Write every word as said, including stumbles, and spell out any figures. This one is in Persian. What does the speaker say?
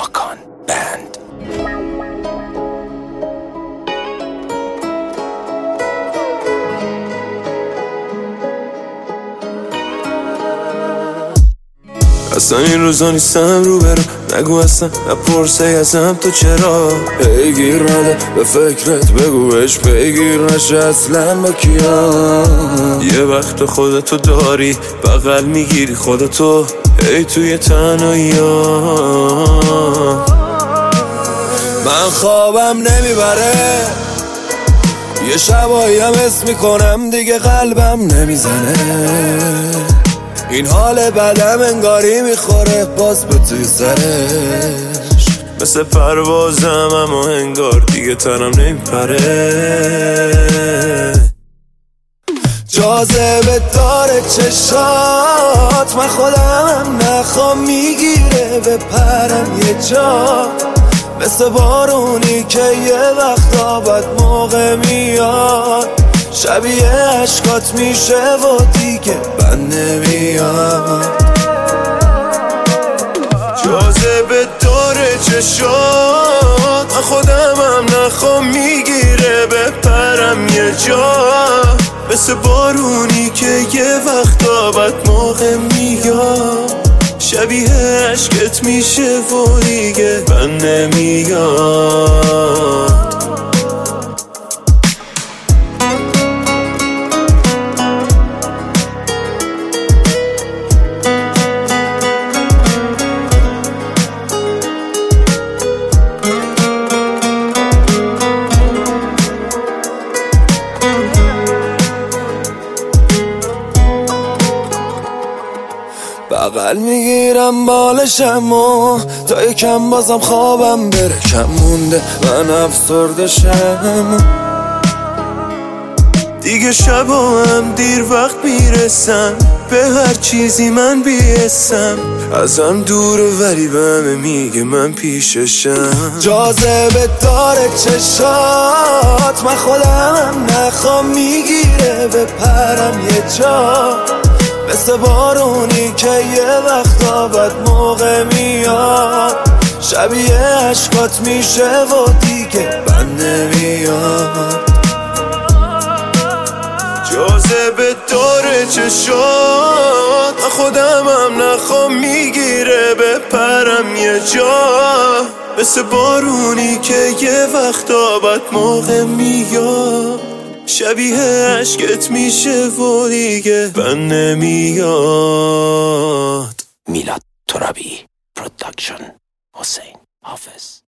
ماکان بند. اصلا این روزا نیستم رو برو، نگو اصلا نپرسه ازم تو چرا پیگیر نده به فکرت، بگو بهش پیگیر نشه اصلا با کیا. یه وقت خودتو داری بغل میگیری خودتو ای توی تنهایی ها. من خوابم نمیبره، یه شبایی هم حس میکنم دیگه قلبم نمیزنه. این حال بدم انگاری میخوره باز به توی سرش، مثل پروازم اما انگار دیگه تنم نمیپره. جاذبه داره چشات، من خودم نخوام میگیره به پرم یه جا، مثل بارونی که یه وقتا بد موقع میاد، شبیه عشقات میشه و دیگه بند نمیاد. جاذبه داره چشات، من خودمم نخوام میگیره به پرم یه جا، مثل بارونی که یه وقتا بد موقع میاد، شبیه عشقت میشه و دیگه بند نمیاد. بغل میگیرم بالشم و تا یکم بازم خوابم بره کم مونده، من افسرده شم دیگه. شبا هم دیر وقت میرسم به هر چیزی من بیستم، ازم دوره ولی به همه میگه من پیششم. جاذبه داره چشات، من خودم نخوام میگیره به پرم یه جا، مثل بارونی که یه وقتا بد موقع میاد، شبیه عشقات میشه و دیگه بند نمیاد. جاذبه داره چشات، من خودمم نخوام میگیره به پرم یه جا، مثل بارونی که یه وقتا بد موقع میاد، شبیه عشقت میشه و دیگه بند نمیاد. میلاد ترابی پروداکشن، حسین حافظ.